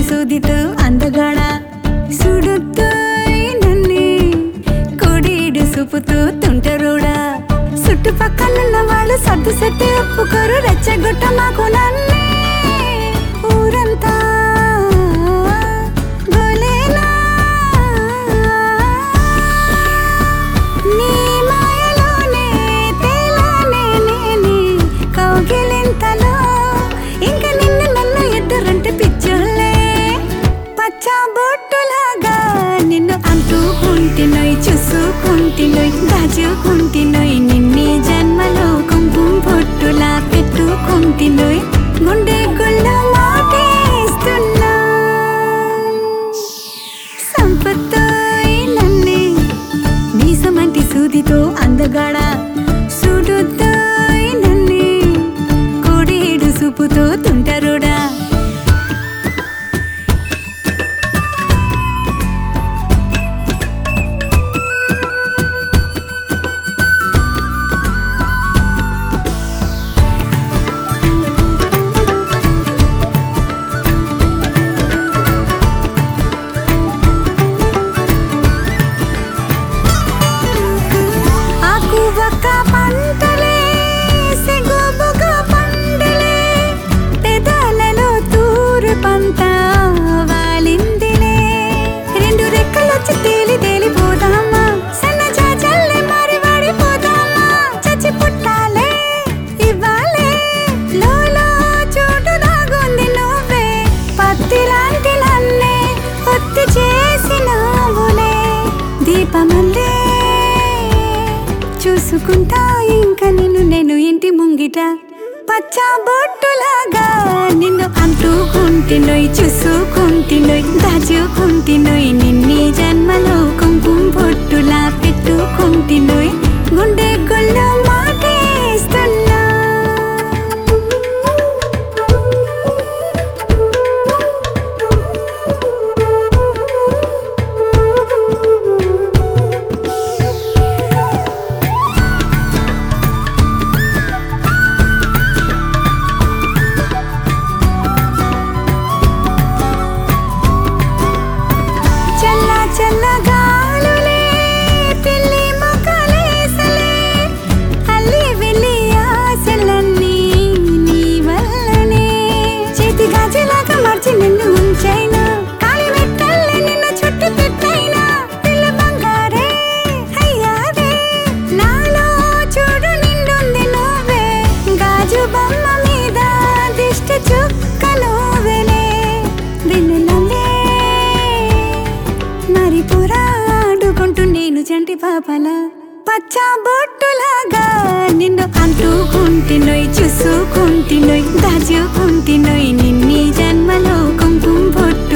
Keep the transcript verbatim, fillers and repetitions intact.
సూదితో అందగాడ సుడుతూ నన్ను కొడీడు సుపుతూ తుంటరుడా చుట్టుపక్కలున్న వాళ్ళు సర్దు సెట్టి ఒప్పుకోరు రెచ్చగొట్ట మాకు నన్నే ఊరంతా గోలేనా నీ మాయలోనే తేలానే నేనే కౌగిలింతలో ఇంక నిన్ను నన్ను ఇద్దరంటే పిచ్చోళ్ళే పచ్చా బొట్టులాగా నిన్ను అంటుకుంటినోయ్ చూసుకుంటినోయ్ దాచుకుంటినోయ్ నిన్ని జన్మలో కుంకుమ బొట్టులా పెట్టుకుంటినోయ్ గుండె గుళ్ళ మాటేస్తున్నా సంపత్తోయ్ నన్నే మీసమంటి సూదితో అందగాడ సుడుతోయ్ నన్నే కోడేడు సుపుతో తుంటరుడా ఒక్క పంటలే సిగుబుగ పండిలే పెదాలలో తూరు పంట వాలిందిలే రెండు రెక్కలొచ్చి తేలి తేలిపోదామా సన్న చాచల్లే మరి వాడిపోదామా చచ్చి పుట్టాలే ఇవ్వాలే లోలో చోటు దాగుంది నువ్వే పత్తి లాంటి నన్నే ఒత్తి చేసినావులే దీపమల్లే చూసుకుంటా ఇంకా నిన్ను నేను ఇంటి ముంగిట పచ్చా బొట్టులాగా నిన్ను అంటుకుంటినోయ్ చూసుకుంటినోయ్ దాచుకుంటినోయ్ నిన్ని జన్మలో కుంకుమ బొట్టులా పెట్టుకుంటినోయ్ గుండె గుళ్ళ మాటేస్తున్నా చల్లగాలులే పిల్లి మొక్కలేసలే అల్లి వెళ్ళి ఆశలన్నీ నీ వల్లనే చేతి గాజులాగా మార్చి నిన్ను ఉంచైనా కాలి మెట్టల్లే నిన్ను చుట్టు తిట్టైనా పిల్ల బంగారే అయ్యాదే నాలో చూడు నిండుంది నువ్వే గాజు బొమ్మ మీద దిష్టి చుక్క నువ్వేలే వెన్నెలల్లే మరి పోరాడుకుంటూ నేను చంటి పాపల పచ్చా బొట్టులాగా నిన్ను అంటుకుంటినోయ్ చూసుకుంటినోయ్ దాచుకుంటినోయ్ నిన్ని జన్మలో కుంకుమ బొట్టు